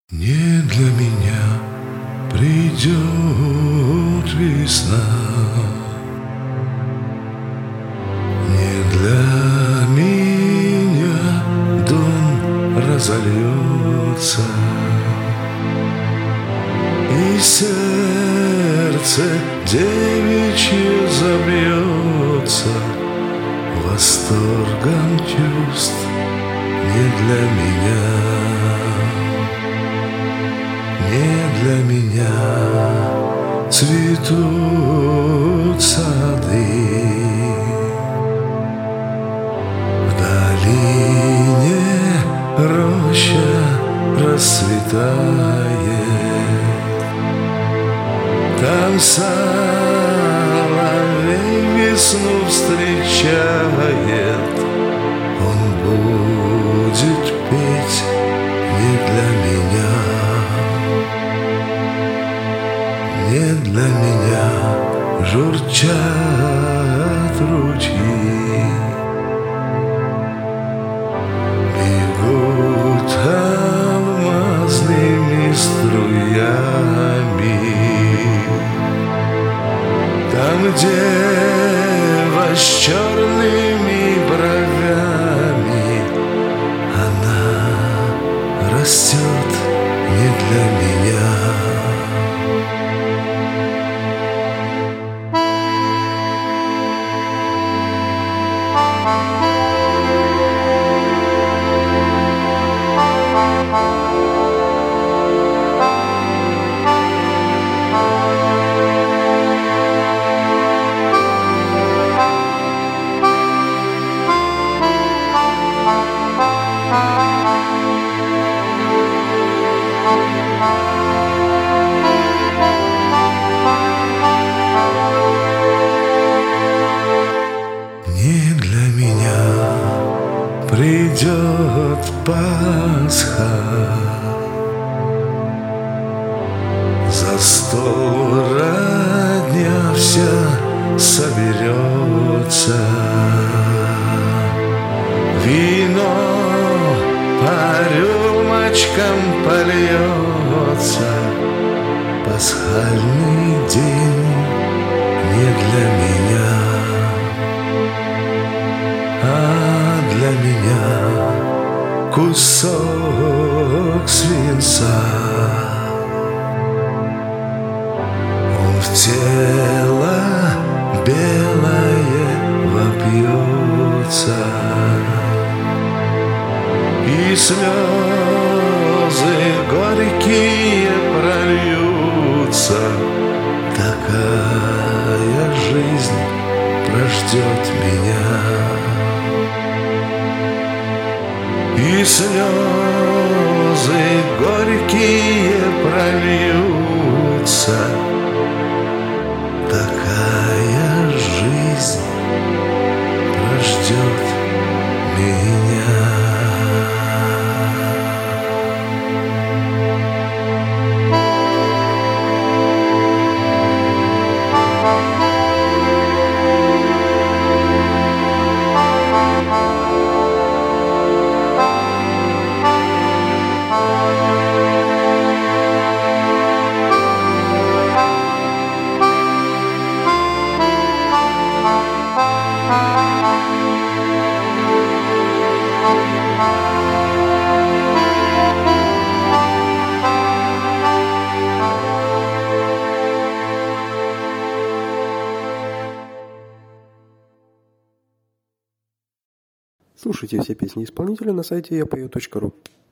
Не для меня придет весна, не для меня дом разольется, и сердце девичье забьется восторгом чувств. Не для меня, не для меня цветут сады, в долине роща расцветает, там соловей весну встречает. Он будет петь не для меня, не для меня журчат ручьи, бегут алмазными струями. Там дева с черными бровями, она растет не для меня. Не для меня придет Пасха, за стол родня вся соберется, вино по рюмочкам польется. Пасхальный день не для меня, а для меня кусок свинца. Он в тело белое вопьется, и слезы горькие прольются. Такая жизнь прождет меня, и слезы горькие прольются. Такая жизнь прождет меня. Слушайте все песни исполнителя на сайте yapeo.ru.